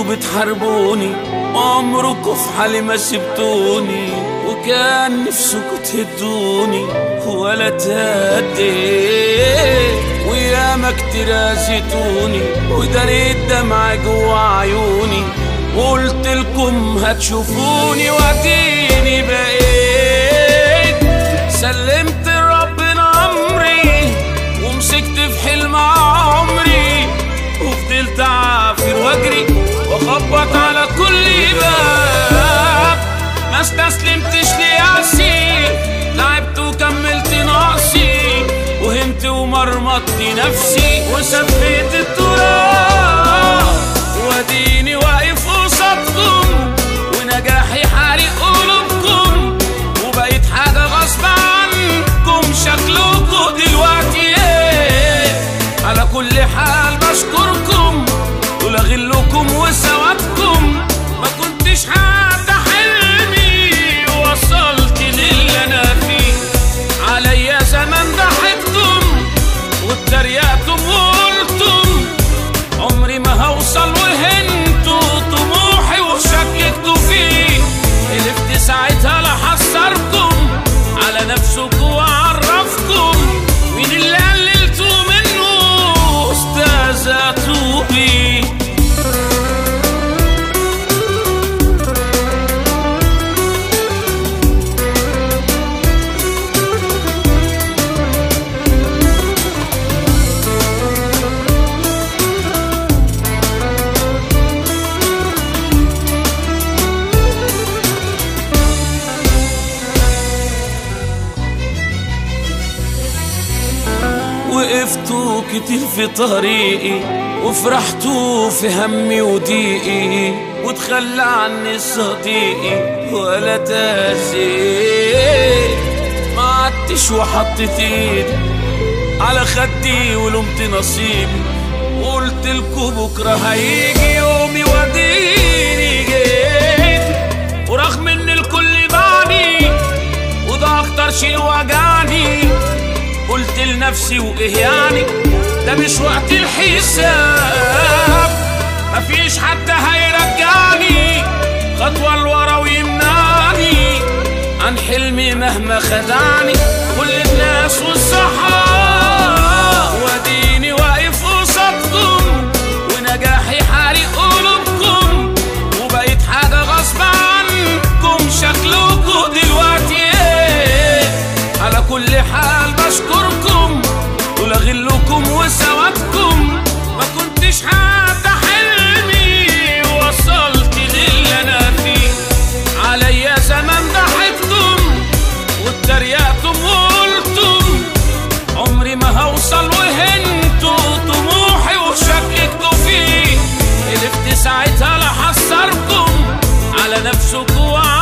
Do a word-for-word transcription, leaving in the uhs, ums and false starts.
بتحاربوني وعمركوا في حالي ما سبتوني، وكان نفسكوا تهدوني ولا تهديت، وياما كتير اذيتوني وداريت دمع جوا عيوني، وقلتلكم هتشوفوني واديني بقيت. سلمت لربنا امري ومسكت في حلم عمري، وفضلت اعافر واجري واخبط على كل باب، ما استسلمتش ليأسي، لعبت وكملت ناقصي، وهمت ومرمطت نفسي وسفيت التراب، واديني واقف قصادكم ونجاحي حارق قلوبكم، وبقيت حاجة غصب عنكم شكلكم دلوقتي ايه. على كل حال بشكركم دول غلكم وسوادكم، ما كنتش حتى حلمي وصلت للي انا فيه. عليا زمان ضحكتم واتريقتم وقلتم عمري ما هوصل، وهنتوا طموحي وشككتوا فيه. حلفت ساعتها لحذركم على نفسكم وعرفكم مين اللي قللتوا منه استهزأتوا بيه. وقفتوا كتير في طريقي وفرحتوا في همي وضيقي، وتخلى عني صديقي ولا تأذيت، ما عدتش وحطيت ايدي على خدي ولومت نصيبي، وقلتلكوا بكره هيجي يومي واديني جيت. ورغم ان الكل باعني وده اكتر شيء وجعني، قلت لنفسي وايه يعني ده مش وقت الحساب، مفيش حد هيرجعني خطوة لورا ويمنعني عن حلمي مهما خدعني كل الناس والصحاب. واديني واقف قصادكم ونجاحي حارق قلوبكم، وبقيت حاجة غصب عنكم شكلكوا دلوقتي ايه. على كل حال بشكركم دول غلكم وسوادكم، ما كنتش حتى حلمي وصلت للي انا فيه. عليا زمان ضحكتم واتريقتم وقلتم عمري ما هوصل، وهنتوا طموحي وشككتوا فيه. حلفت ساعتها لحذركم على نفسكوا